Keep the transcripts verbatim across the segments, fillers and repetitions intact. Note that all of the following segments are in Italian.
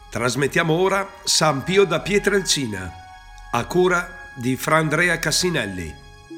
Trasmettiamo ora San Pio da Pietrelcina, a cura di Fra Andrea Cassinelli.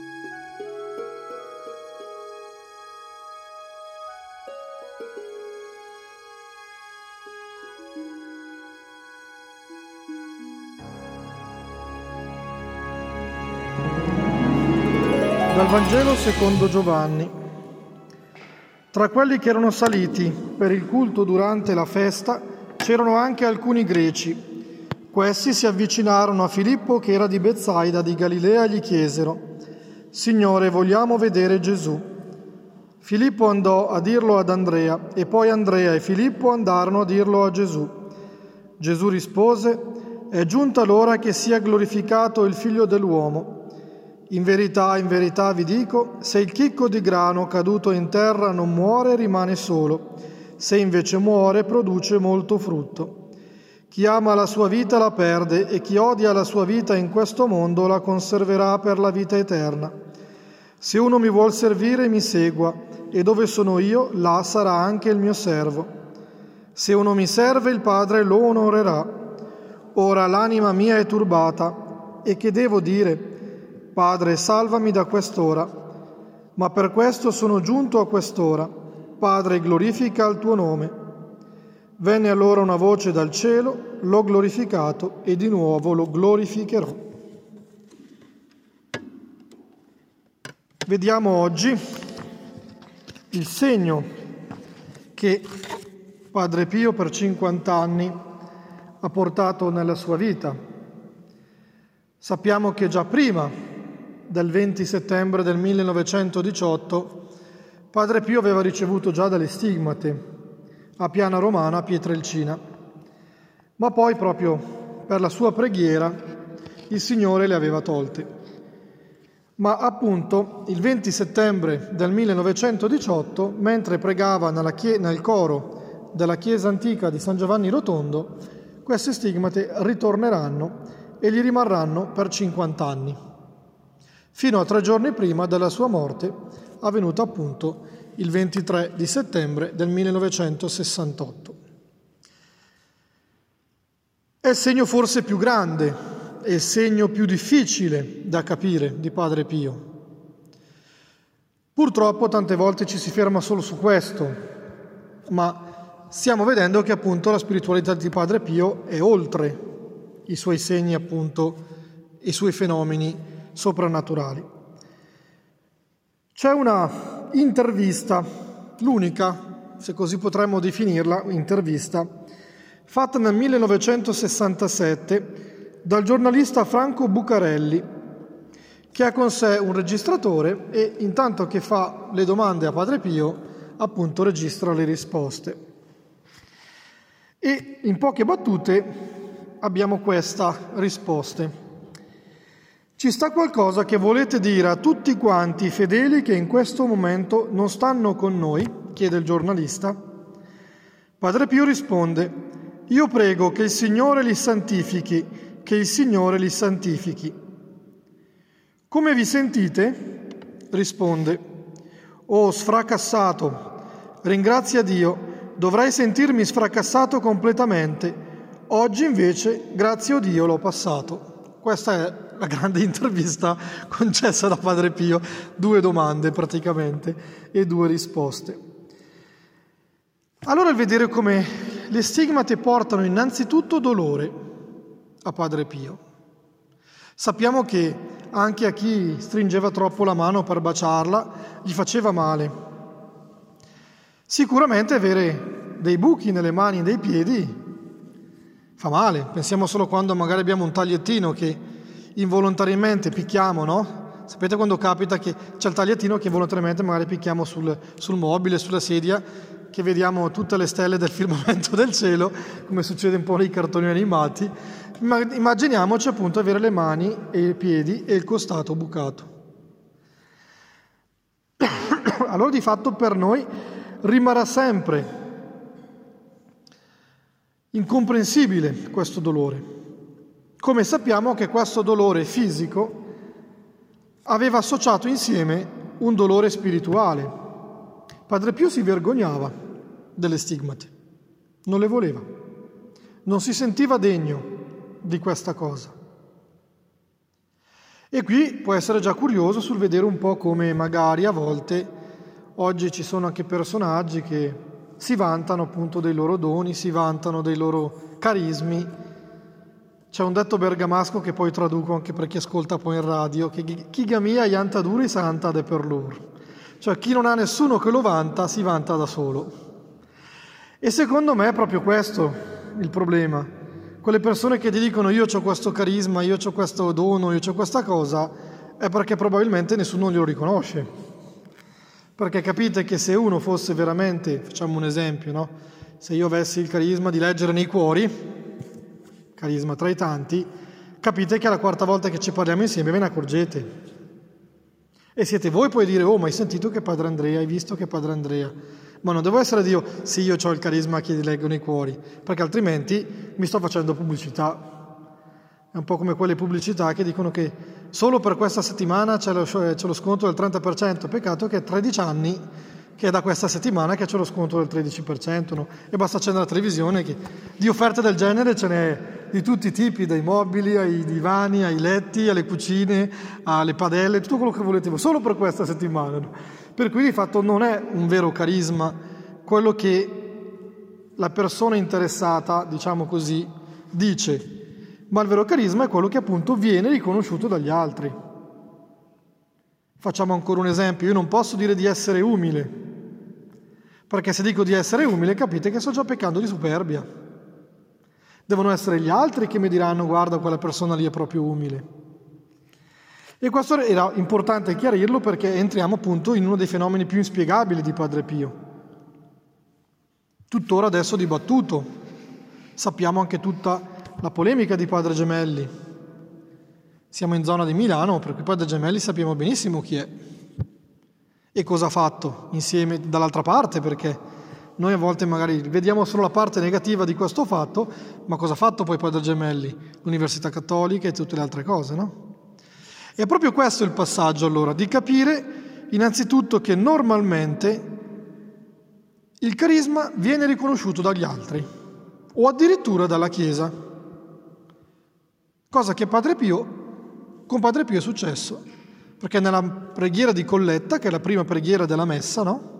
Dal Vangelo secondo Giovanni. Tra quelli che erano saliti per il culto durante la festa c'erano anche alcuni greci. Questi si avvicinarono a Filippo, che era di Betsaida di Galilea, e gli chiesero: «Signore, vogliamo vedere Gesù». Filippo andò a dirlo ad Andrea, e poi Andrea e Filippo andarono a dirlo a Gesù. Gesù rispose: «È giunta l'ora che sia glorificato il Figlio dell'uomo. In verità, in verità vi dico, se il chicco di grano caduto in terra non muore, rimane solo. Se invece muore, produce molto frutto. Chi ama la sua vita la perde, e chi odia la sua vita in questo mondo la conserverà per la vita eterna. Se uno mi vuol servire, mi segua, e dove sono io, là sarà anche il mio servo. Se uno mi serve, il Padre lo onorerà. Ora l'anima mia è turbata, e che devo dire? Padre, salvami da quest'ora. Ma per questo sono giunto a quest'ora. Padre, glorifica il tuo nome». Venne allora una voce dal cielo: «L'ho glorificato e di nuovo lo glorificherò». Vediamo oggi il segno che Padre Pio per cinquanta anni ha portato nella sua vita. Sappiamo che già prima del venti settembre del millenovecentodiciotto Padre Pio aveva ricevuto già delle stigmate a Piana Romana, a Pietrelcina, ma poi proprio per la sua preghiera il Signore le aveva tolte. Ma appunto il venti settembre del millenovecentodiciotto, mentre pregava nella chie- nel coro della chiesa antica di San Giovanni Rotondo, queste stigmate ritorneranno e gli rimarranno per cinquanta anni, fino a tre giorni prima della sua morte, avvenuta appunto il ventitré di settembre del millenovecentosessantotto. È il segno forse più grande e il segno più difficile da capire di Padre Pio. Purtroppo tante volte ci si ferma solo su questo, ma stiamo vedendo che appunto la spiritualità di Padre Pio è oltre i suoi segni, appunto, i suoi fenomeni soprannaturali. C'è una intervista, l'unica, se così potremmo definirla, intervista, fatta nel millenovecentosessantasette dal giornalista Franco Bucarelli, che ha con sé un registratore e intanto che fa le domande a Padre Pio, appunto registra le risposte. E in poche battute abbiamo questa risposta. Ci sta qualcosa che volete dire a tutti quanti i fedeli che in questo momento non stanno con noi? Chiede il giornalista. Padre Pio risponde: io prego che il Signore li santifichi, che il Signore li santifichi. Come vi sentite? Risponde: oh, sfracassato, ringrazia Dio, dovrei sentirmi sfracassato completamente. Oggi invece, grazie a Dio, l'ho passato. Questa è la grande intervista concessa da Padre Pio, due domande praticamente e due risposte. Allora, il vedere come le stigmate portano innanzitutto dolore a Padre Pio. Sappiamo che anche a chi stringeva troppo la mano per baciarla gli faceva male. Sicuramente avere dei buchi nelle mani e nei piedi fa male. Pensiamo solo quando magari abbiamo un tagliettino che involontariamente picchiamo, no? Sapete quando capita che c'è il tagliettino che involontariamente magari picchiamo sul, sul mobile, sulla sedia, che vediamo tutte le stelle del firmamento del cielo, come succede un po' nei cartoni animati. Ma immaginiamoci appunto avere le mani e i piedi e il costato bucato. Allora di fatto per noi rimarrà sempre incomprensibile questo dolore. Come sappiamo che questo dolore fisico aveva associato insieme un dolore spirituale. Padre Pio si vergognava delle stigmate, non le voleva. non si sentiva degno di questa cosa. E qui può essere già curioso sul vedere un po' come magari a volte oggi ci sono anche personaggi che si vantano appunto dei loro doni, si vantano dei loro carismi. C'è un detto bergamasco che poi traduco anche per chi ascolta poi in radio, che chi gamia ianta duri santa de per loro. Cioè chi non ha nessuno che lo vanta, si vanta da solo. E secondo me è proprio questo il problema. Quelle persone che ti dicono io ho questo carisma, io ho questo dono, io ho questa cosa, è perché probabilmente nessuno glielo riconosce. Perché capite che se uno fosse veramente, facciamo un esempio, no? Se io avessi il carisma di leggere nei cuori, carisma tra i tanti, capite che alla quarta volta che ci parliamo insieme ve ne accorgete. E siete voi poi a dire, oh, ma hai sentito che Padre Andrea, hai visto che Padre Andrea? Ma non devo essere Dio, sì, io ho il carisma che leggo nei cuori, perché altrimenti mi sto facendo pubblicità. È un po' come quelle pubblicità che dicono che solo per questa settimana c'è lo, c'è lo sconto del trenta per cento, peccato che è tredici anni che è da questa settimana che c'è lo sconto del tredici per cento, no? E basta accendere la televisione che di offerte del genere ce n'è di tutti i tipi, dai mobili ai divani, ai letti, alle cucine, alle padelle, tutto quello che volete voi, solo per questa settimana, no? Per cui di fatto non è un vero carisma quello che la persona interessata, diciamo così, dice, ma il vero carisma è quello che appunto viene riconosciuto dagli altri. Facciamo ancora un esempio, io non posso dire di essere umile, perché se dico di essere umile capite che sto già peccando di superbia. Devono essere gli altri che mi diranno guarda quella persona lì è proprio umile. E questo era importante chiarirlo perché entriamo appunto in uno dei fenomeni più inspiegabili di Padre Pio, tuttora adesso dibattuto. Sappiamo anche tutta la polemica di Padre Gemelli. Siamo in zona di Milano, per cui Padre Gemelli sappiamo benissimo chi è e cosa ha fatto insieme dall'altra parte, perché noi a volte magari vediamo solo la parte negativa di questo fatto, ma cosa ha fatto poi Padre Gemelli? L'Università Cattolica e tutte le altre cose, no? E è proprio questo il passaggio allora, di capire innanzitutto che normalmente il carisma viene riconosciuto dagli altri o addirittura dalla Chiesa, cosa che Padre Pio con Padre Pio è successo, perché nella preghiera di Colletta, che è la prima preghiera della Messa, no?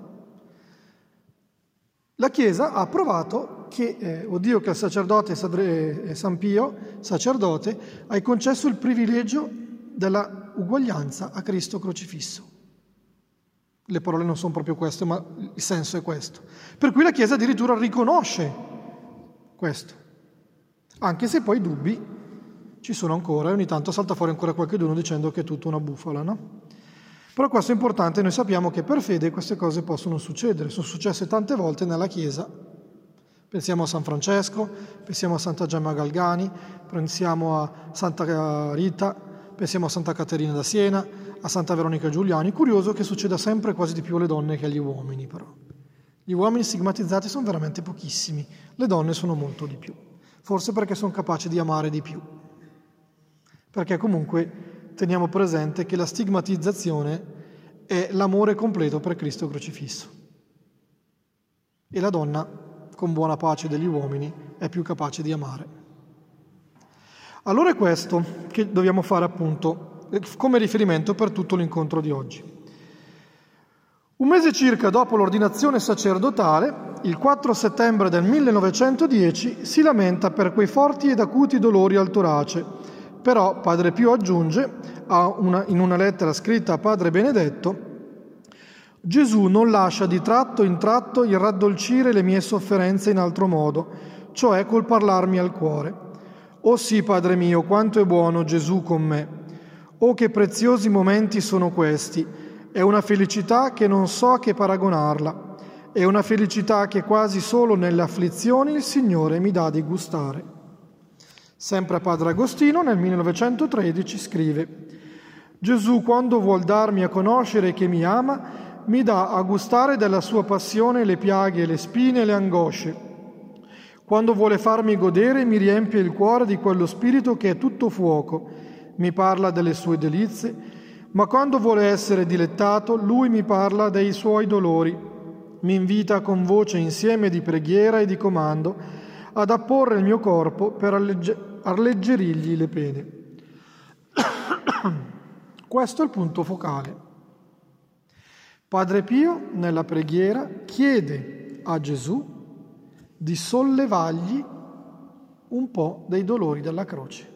La Chiesa ha approvato che, eh, o Dio che il sacerdote eh, San Pio, sacerdote, hai concesso il privilegio della uguaglianza a Cristo crocifisso. Le parole non sono proprio queste, ma il senso è questo. Per cui la Chiesa addirittura riconosce questo, anche se poi dubbi ci sono ancora e ogni tanto salta fuori ancora qualcuno dicendo che è tutta una bufala, no? Però questo è importante, noi sappiamo che per fede queste cose possono succedere, sono successe tante volte nella Chiesa. Pensiamo a San Francesco, pensiamo a Santa Gemma Galgani, pensiamo a Santa Rita, pensiamo a Santa Caterina da Siena, a Santa Veronica Giuliani. Curioso che succeda sempre quasi di più alle donne che agli uomini, però. Gli uomini stigmatizzati sono veramente pochissimi, le donne sono molto di più, forse perché sono capaci di amare di più. Perché comunque teniamo presente che la stigmatizzazione è l'amore completo per Cristo crocifisso. E la donna, con buona pace degli uomini, è più capace di amare. Allora è questo che dobbiamo fare appunto come riferimento per tutto l'incontro di oggi. Un mese circa dopo l'ordinazione sacerdotale, il quattro settembre del millenovecentodieci, si lamenta per quei forti ed acuti dolori al torace. Però Padre Pio aggiunge, a una, in una lettera scritta a Padre Benedetto, Gesù non lascia di tratto in tratto il raddolcire le mie sofferenze in altro modo, cioè col parlarmi al cuore. Oh sì, Padre mio, quanto è buono Gesù con me. Oh, che preziosi momenti sono questi. È una felicità che non so a che paragonarla. È una felicità che quasi solo nelle afflizioni il Signore mi dà di gustare. Sempre a Padre Agostino nel millenovecentotredici scrive: Gesù, quando vuol darmi a conoscere che mi ama, mi dà a gustare della sua passione le piaghe, le spine e le angosce. Quando vuole farmi godere, mi riempie il cuore di quello spirito che è tutto fuoco, mi parla delle sue delizie, ma quando vuole essere dilettato, lui mi parla dei suoi dolori, mi invita con voce insieme di preghiera e di comando ad apporre il mio corpo per allegge- alleggerirgli le pene. Questo è il punto focale. Padre Pio, nella preghiera, chiede a Gesù di sollevargli un po' dei dolori della croce.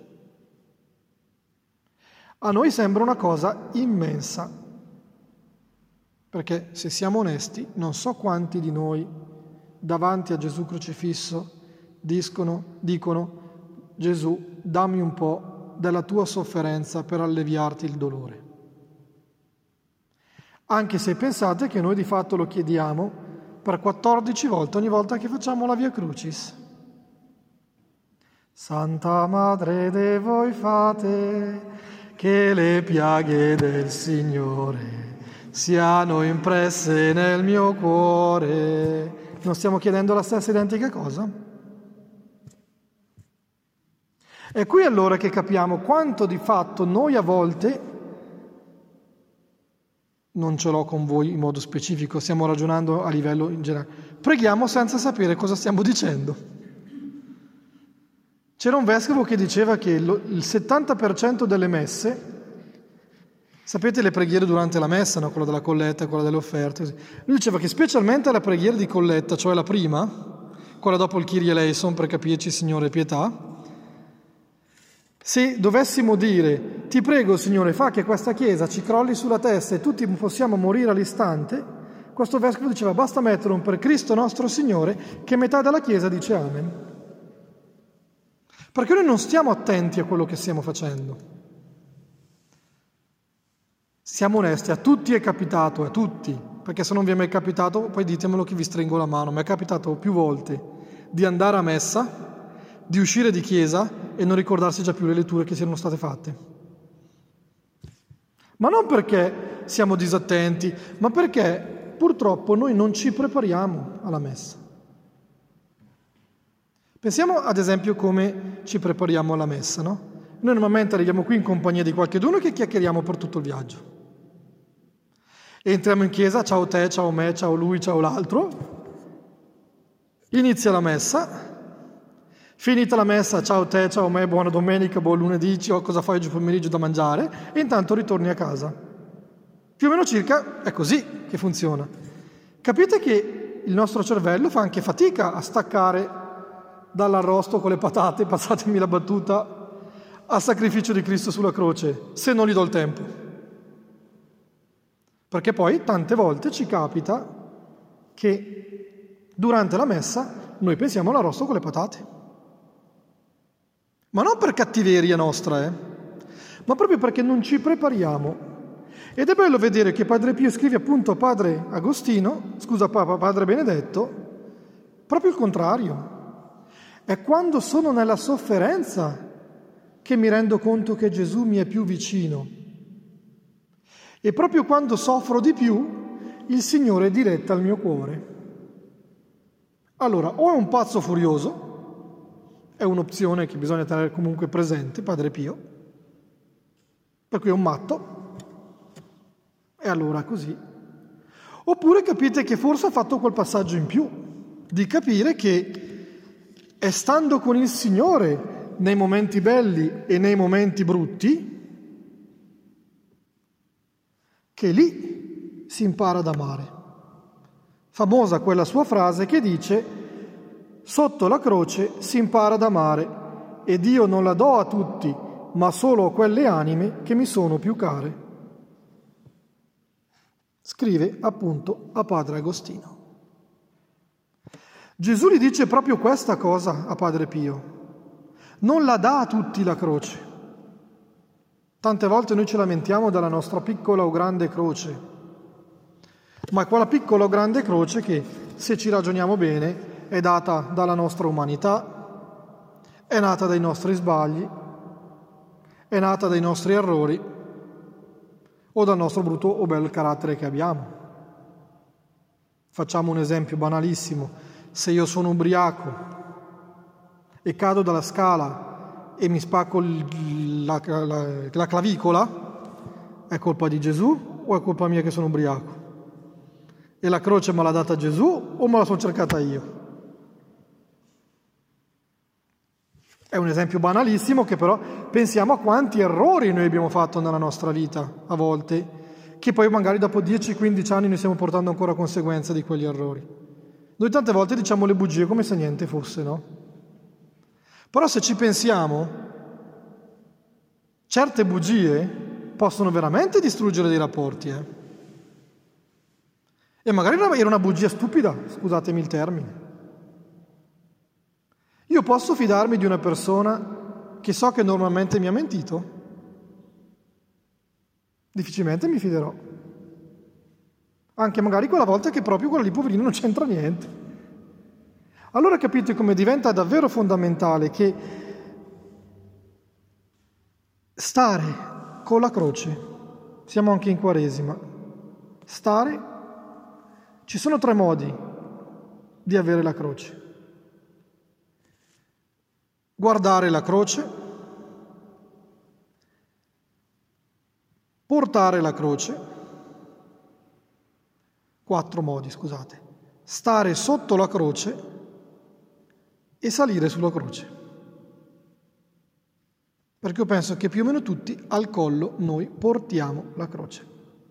A noi sembra una cosa immensa, perché se siamo onesti, non so quanti di noi davanti a Gesù crocifisso dicono, dicono Gesù, dammi un po' della tua sofferenza per alleviarti il dolore. Anche se pensate che noi di fatto lo chiediamo per quattordici volte ogni volta che facciamo la Via Crucis. Santa Madre de voi fate, che le piaghe del Signore siano impresse nel mio cuore. Non stiamo chiedendo la stessa identica cosa? È qui allora che capiamo quanto di fatto noi a volte, non ce l'ho con voi in modo specifico, stiamo ragionando a livello in generale, preghiamo senza sapere cosa stiamo dicendo. C'era un vescovo che diceva che il settanta per cento delle messe, sapete le preghiere durante la messa, no? Quella della colletta, quella delle offerte, così. Lui diceva che specialmente la preghiera di colletta, cioè la prima, quella dopo il Kyrie eleison per capirci Signore pietà, se dovessimo dire ti prego Signore fa che questa chiesa ci crolli sulla testa e tutti possiamo morire all'istante, questo vescovo diceva basta mettere un per Cristo nostro Signore che metà della chiesa dice amen. Perché noi non stiamo attenti a quello che stiamo facendo. Siamo onesti, a tutti è capitato, a tutti, perché se non vi è mai capitato poi ditemelo che vi stringo la mano. Mi è capitato più volte di andare a messa, di uscire di chiesa e non ricordarsi già più le letture che si erano state fatte. Ma non perché siamo disattenti, ma perché purtroppo noi non ci prepariamo alla messa. Pensiamo ad esempio come ci prepariamo alla messa, no? Noi normalmente arriviamo qui in compagnia di qualcheduno che chiacchieriamo per tutto il viaggio. Entriamo in chiesa, ciao te, ciao me, ciao lui, ciao l'altro. Inizia la messa. Finita la messa, ciao te, ciao me, buona domenica, buon lunedì, cosa fai oggi pomeriggio da mangiare? E intanto ritorni a casa. Più o meno circa è così che funziona. Capite che il nostro cervello fa anche fatica a staccare dall'arrosto con le patate, passatemi la battuta, al sacrificio di Cristo sulla croce, se non gli do il tempo. Perché poi tante volte ci capita che durante la messa noi pensiamo all'arrosto con le patate. Ma non per cattiveria nostra, eh? ma proprio perché non ci prepariamo. Ed è bello vedere che Padre Pio scrive appunto a Padre Agostino, scusa Papa, Padre Benedetto, proprio il contrario. È quando sono nella sofferenza che mi rendo conto che Gesù mi è più vicino. E proprio quando soffro di più, il Signore è diretta al mio cuore. Allora, o è un pazzo furioso, è un'opzione che bisogna tenere comunque presente, Padre Pio, per cui è un matto, e allora così. Oppure capite che forse ha fatto quel passaggio in più, di capire che è stando con il Signore nei momenti belli e nei momenti brutti che lì si impara ad amare. Famosa quella sua frase che dice sotto la croce si impara ad amare e Dio non la do a tutti, ma solo a quelle anime che mi sono più care. Scrive appunto a Padre Agostino. Gesù gli dice proprio questa cosa a Padre Pio. Non la dà a tutti la croce. Tante volte noi ci lamentiamo della nostra piccola o grande croce, ma è quella piccola o grande croce che, se ci ragioniamo bene, è data dalla nostra umanità, è nata dai nostri sbagli, è nata dai nostri errori o dal nostro brutto o bel carattere che abbiamo. Facciamo un esempio banalissimo. Se io sono ubriaco e cado dalla scala e mi spacco il, la, la, la clavicola, è colpa di Gesù o è colpa mia che sono ubriaco? E la croce me l'ha data Gesù o me la sono cercata io? È un esempio banalissimo che però pensiamo a quanti errori noi abbiamo fatto nella nostra vita a volte, che poi magari dopo dieci quindici anni noi stiamo portando ancora conseguenze di quegli errori. Noi tante volte diciamo le bugie come se niente fosse, no? Però se ci pensiamo, certe bugie possono veramente distruggere dei rapporti, eh? E magari era una bugia stupida, scusatemi il termine. Io posso fidarmi di una persona che so che normalmente mi ha mentito? Difficilmente mi fiderò. Anche magari quella volta che proprio quella lì, poverino, non c'entra niente. Allora capite come diventa davvero fondamentale che stare con la croce, siamo anche in Quaresima, stare, ci sono tre modi di avere la croce. Guardare la croce, portare la croce, quattro modi, scusate, stare sotto la croce e salire sulla croce. Perché io penso che più o meno tutti al collo noi portiamo la croce.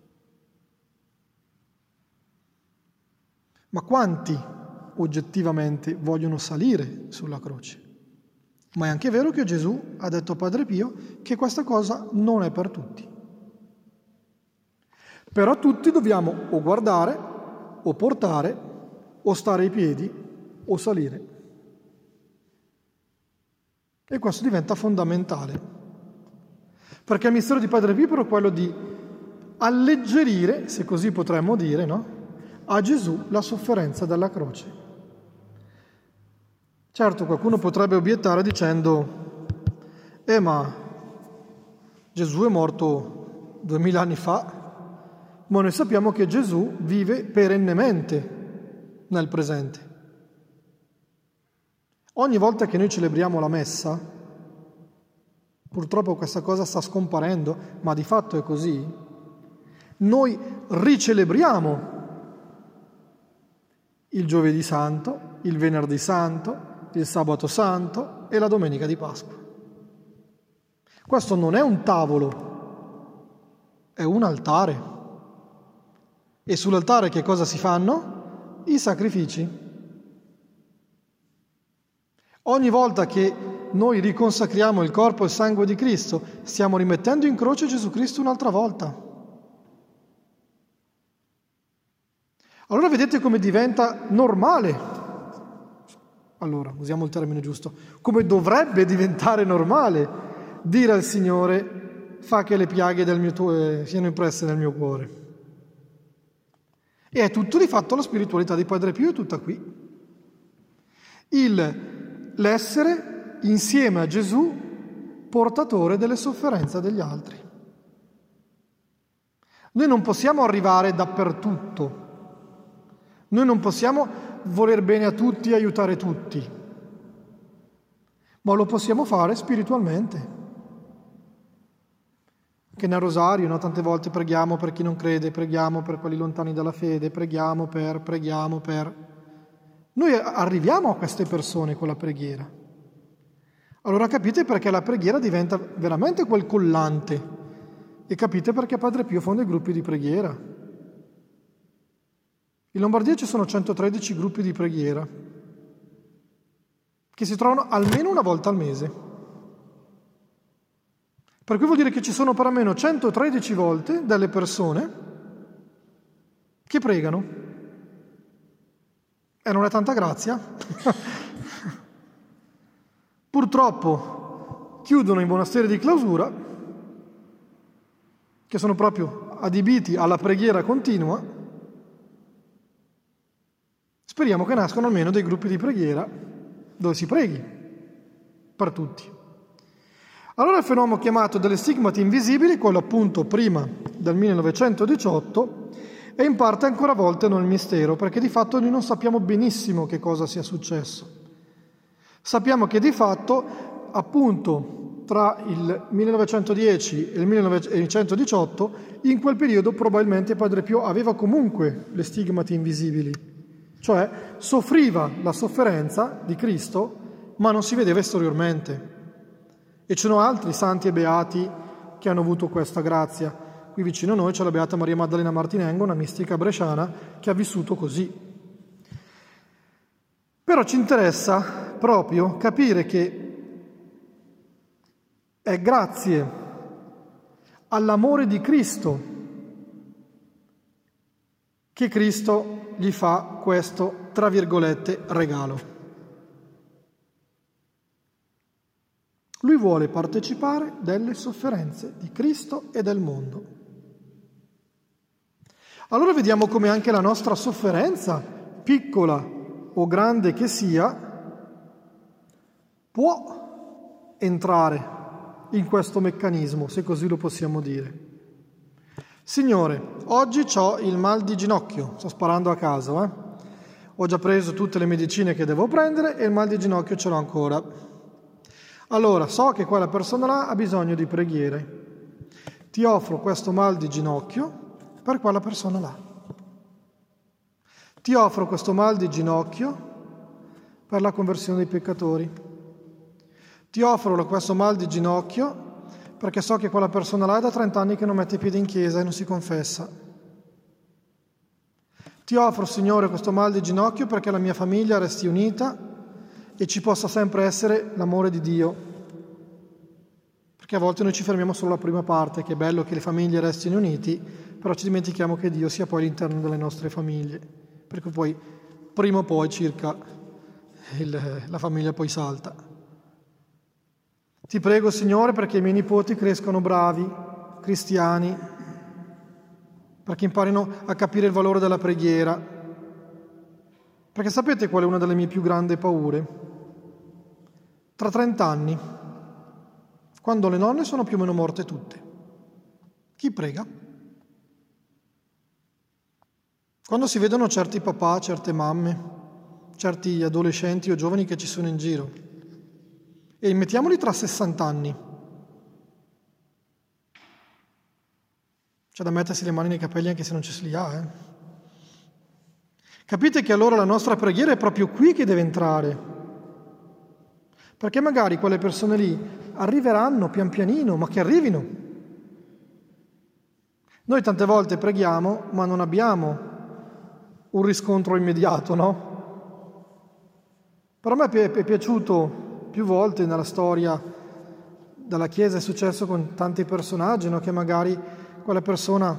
Ma quanti oggettivamente vogliono salire sulla croce? Ma è anche vero che Gesù ha detto a Padre Pio che questa cosa non è per tutti. Però tutti dobbiamo o guardare, o portare, o stare ai piedi, o salire. E questo diventa fondamentale. Perché il mistero di Padre Pio è proprio quello di alleggerire, se così potremmo dire, no? A Gesù la sofferenza della croce. Certo, qualcuno potrebbe obiettare dicendo eh ma Gesù è morto duemila anni fa, ma noi sappiamo che Gesù vive perennemente nel presente. Ogni volta che noi celebriamo la messa, purtroppo questa cosa sta scomparendo, ma di fatto è così, noi ricelebriamo il giovedì santo, il venerdì santo, il sabato santo e la domenica di Pasqua. Questo non è un tavolo, è un altare. E sull'altare che cosa si fanno? I sacrifici. Ogni volta che noi riconsacriamo il corpo e il sangue di Cristo, stiamo rimettendo in croce Gesù Cristo un'altra volta. Allora vedete come diventa normale. Allora, usiamo il termine giusto, come dovrebbe diventare normale dire al Signore fa che le piaghe del mio tuo, eh, siano impresse nel mio cuore. E è tutto di fatto la spiritualità di Padre Pio, è tutta qui. Il, l'essere insieme a Gesù portatore delle sofferenze degli altri. Noi non possiamo arrivare dappertutto. Noi non possiamo voler bene a tutti e aiutare tutti, ma lo possiamo fare spiritualmente. Che nel rosario, no? Tante volte preghiamo per chi non crede, preghiamo per quelli lontani dalla fede, preghiamo per, preghiamo per... Noi arriviamo a queste persone con la preghiera. Allora capite perché la preghiera diventa veramente quel collante e capite perché Padre Pio fonda i gruppi di preghiera. In Lombardia ci sono centotredici gruppi di preghiera che si trovano almeno una volta al mese. Per cui vuol dire che ci sono per almeno centotredici volte delle persone che pregano. E non è tanta grazia? Purtroppo chiudono i monasteri di clausura, che sono proprio adibiti alla preghiera continua. Speriamo che nascano almeno dei gruppi di preghiera dove si preghi per tutti. Allora il fenomeno chiamato delle stigmati invisibili, quello appunto prima del millenovecentodiciotto, è in parte ancora avvolto nel mistero, perché di fatto noi non sappiamo benissimo che cosa sia successo. Sappiamo che di fatto, appunto, tra il millenovecentodieci e il millenovecentodiciotto, in quel periodo probabilmente Padre Pio aveva comunque le stigmati invisibili, cioè soffriva la sofferenza di Cristo, ma non si vedeva esteriormente. E ci sono altri santi e beati che hanno avuto questa grazia. Qui vicino a noi c'è la beata Maria Maddalena Martinengo, una mistica bresciana, che ha vissuto così. Però ci interessa proprio capire che è grazie all'amore di Cristo che Cristo gli fa questo, tra virgolette, regalo. Lui vuole partecipare delle sofferenze di Cristo e del mondo. Allora vediamo come anche la nostra sofferenza, piccola o grande che sia, può entrare in questo meccanismo, se così lo possiamo dire. Signore, oggi ho il mal di ginocchio, sto sparando a caso, eh? Ho già preso tutte le medicine che devo prendere e il mal di ginocchio ce l'ho ancora. Allora, so che quella persona là ha bisogno di preghiere. Ti offro questo mal di ginocchio per quella persona là. Ti offro questo mal di ginocchio per la conversione dei peccatori. Ti offro questo mal di ginocchio perché so che quella persona là è da trenta anni che non mette piede in chiesa e non si confessa. Ti offro, Signore, questo mal di ginocchio perché la mia famiglia resti unita e ci possa sempre essere l'amore di Dio. Perché a volte noi ci fermiamo solo alla prima parte, che è bello che le famiglie restino uniti, però ci dimentichiamo che Dio sia poi all'interno delle nostre famiglie. Perché poi, prima o poi, circa, il, la famiglia poi salta. Ti prego, Signore, perché i miei nipoti crescano bravi, cristiani, perché imparino a capire il valore della preghiera. Perché sapete qual è una delle mie più grandi paure? Tra trent'anni, quando le nonne sono più o meno morte tutte, chi prega? Quando si vedono certi papà, certe mamme, certi adolescenti o giovani che ci sono in giro, e mettiamoli tra sessanta anni, c'è da mettersi le mani nei capelli anche se non ci si li ha, eh? Capite che allora la nostra preghiera è proprio qui che deve entrare, perché magari quelle persone lì arriveranno pian pianino, ma che arrivino. Noi tante volte preghiamo, ma non abbiamo un riscontro immediato, no? Però a me è piaciuto più volte nella storia della Chiesa, è successo con tanti personaggi, no? Che magari quella persona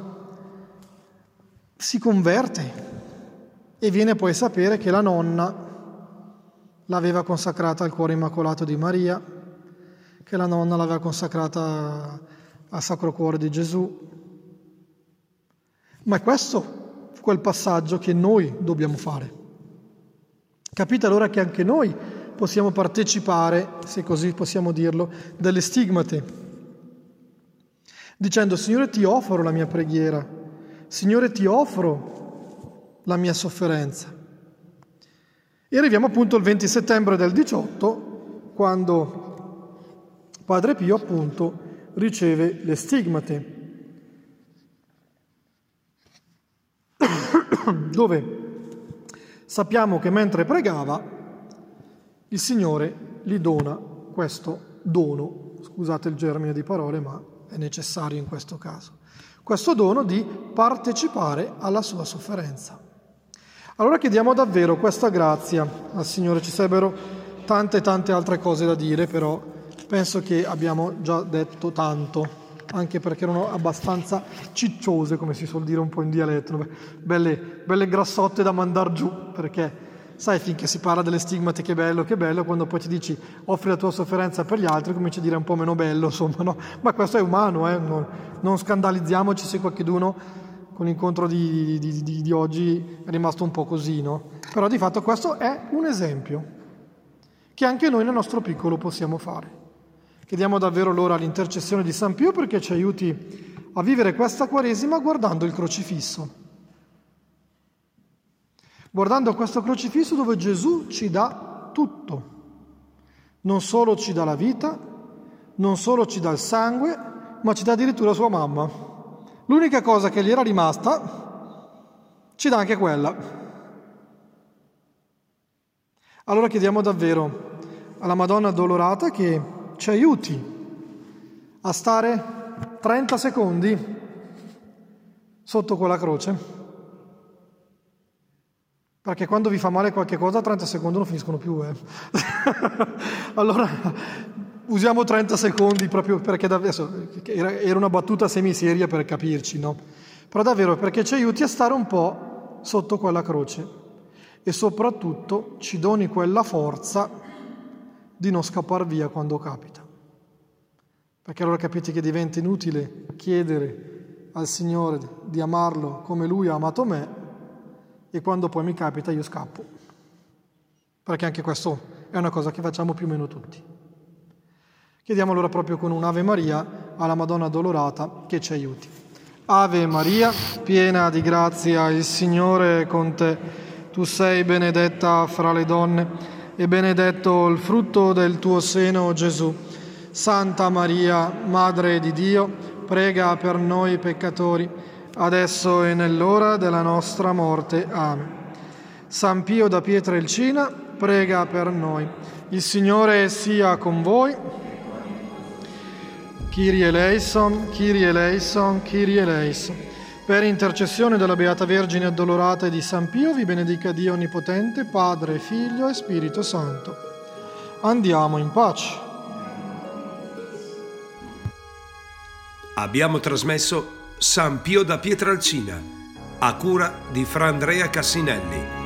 si converte e viene poi a sapere che la nonna l'aveva consacrata al cuore immacolato di Maria, che la nonna l'aveva consacrata al Sacro Cuore di Gesù. Ma è questo quel passaggio che noi dobbiamo fare. Capite allora che anche noi possiamo partecipare, se così possiamo dirlo, delle stigmate, dicendo: Signore, ti offro la mia preghiera, Signore, ti offro la mia sofferenza. E arriviamo appunto il venti settembre del diciotto, quando Padre Pio appunto riceve le stigmate, dove sappiamo che mentre pregava il Signore gli dona questo dono, scusate il germine di parole, ma è necessario in questo caso, questo dono di partecipare alla sua sofferenza. Allora chiediamo davvero questa grazia al Signore. Ci sarebbero tante tante altre cose da dire, però penso che abbiamo già detto tanto, anche perché erano abbastanza cicciose, come si suol dire un po' in dialetto, belle, belle grassotte da mandar giù, perché sai, finché si parla delle stigmate che bello, che bello, quando poi ti dici offri la tua sofferenza per gli altri, cominci a dire un po' meno bello, insomma, no? Ma questo è umano, eh? non, non scandalizziamoci se qualcuno con l'incontro di, di, di, di oggi è rimasto un po' così, no? Però di fatto questo è un esempio che anche noi nel nostro piccolo possiamo fare. Chiediamo davvero allora l'intercessione di San Pio perché ci aiuti a vivere questa Quaresima guardando il crocifisso. Guardando questo crocifisso dove Gesù ci dà tutto. Non solo ci dà la vita, non solo ci dà il sangue, ma ci dà addirittura sua mamma. L'unica cosa che gli era rimasta, ci dà anche quella. Allora chiediamo davvero alla Madonna Addolorata che ci aiuti a stare trenta secondi sotto quella croce, perché quando vi fa male qualche cosa trenta secondi non finiscono più. Eh. Allora usiamo trenta secondi proprio perché davvero era una battuta semiseria per capirci, no? Però davvero perché ci aiuti a stare un po' sotto quella croce e soprattutto ci doni quella forza di non scappare via quando capita. Perché allora capite che diventa inutile chiedere al Signore di amarlo come Lui ha amato me e quando poi mi capita io scappo. Perché anche questo è una cosa che facciamo più o meno tutti. Chiediamo allora proprio con un Ave Maria alla Madonna Addolorata che ci aiuti. Ave Maria, piena di grazia, il Signore è con te. Tu sei benedetta fra le donne e benedetto il frutto del tuo seno, Gesù. Santa Maria, Madre di Dio, prega per noi peccatori, adesso e nell'ora della nostra morte. Amen. San Pio da Pietrelcina, prega per noi. Il Signore sia con voi. Kyrie eleison, Kyrie eleison, Kyrie eleison. Per intercessione della Beata Vergine Addolorata e di San Pio vi benedica Dio Onnipotente, Padre, Figlio e Spirito Santo. Andiamo in pace. Abbiamo trasmesso San Pio da Pietrelcina, a cura di Fra Andrea Cassinelli.